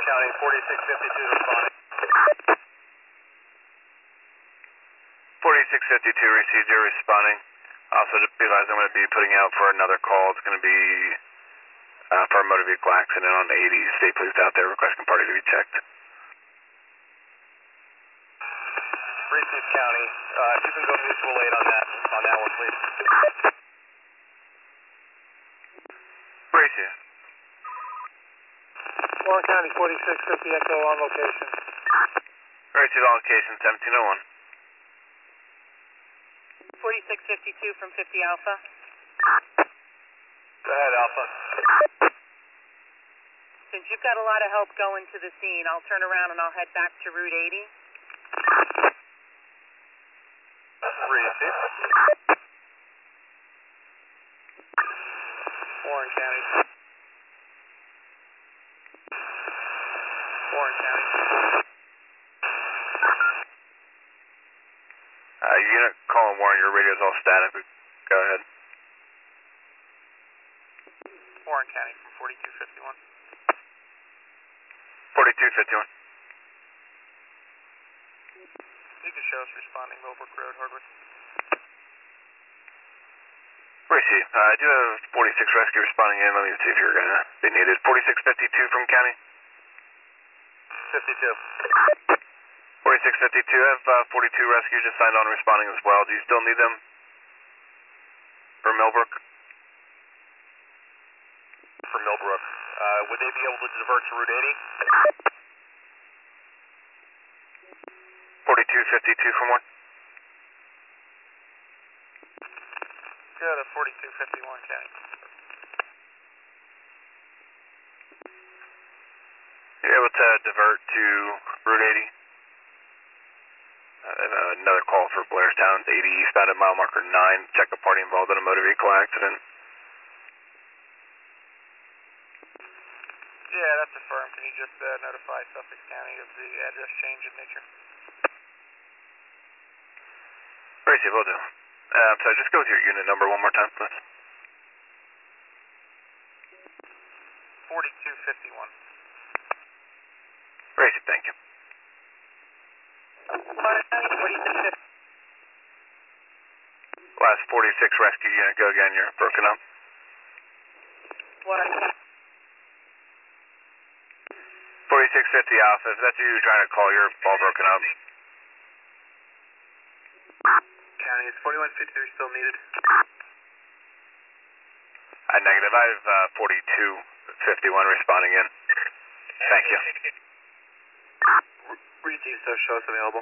County, 4652 responding. 4652 received, you're responding. Also, just realize I'm going to be putting out for another call. It's going to be for a motor vehicle accident on 80. Stay please out there, requesting party to be checked. Reese's County, if you can go mutual aid on that one, please. Reese. Warren County, 4650 Echo on location. Reese on location, 1701. 4652 from 50 Alpha. Go ahead, Alpha. Since you've got a lot of help going to the scene, I'll turn around and I'll head back to Route 80. Reese. Warren County. Warren County. Unit calling Warren, your radio's all static. Go ahead. Warren County from 4251. 4251. You can show us responding Millbrook Road, Hardwick. Reese, I do have 46 rescue responding in. Let me see if you're going to be needed. 4652 from county. 52. 4652, I have 42 rescue just signed on responding as well. Do you still need them for Millbrook? For Millbrook. Would they be able to divert to Route 80? 4252 from one. Go to 4251 County. You're able to divert to Route 80. Another call for Blairstown, 80 eastbound at mile marker 9. Check a party involved in a motor vehicle accident. Yeah, that's affirmed. Can you just notify Sussex County of the address change in nature? Reese, will do. So just go with your unit number one more time, please. 4251. Reese, thank you. Warren County, 4650. Last 46 rescue unit, go again, you're broken up. Warren County. 4650 Alpha, if that's you trying to call, you're all broken up. County, is 4153 still needed? Negative, I have 4251 responding in. Thank you. Reese, so show us available.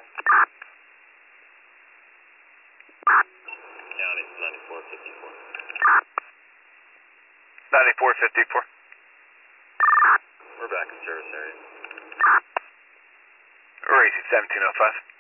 County, 9454. 9454. We're back in service area. Reese, 1705.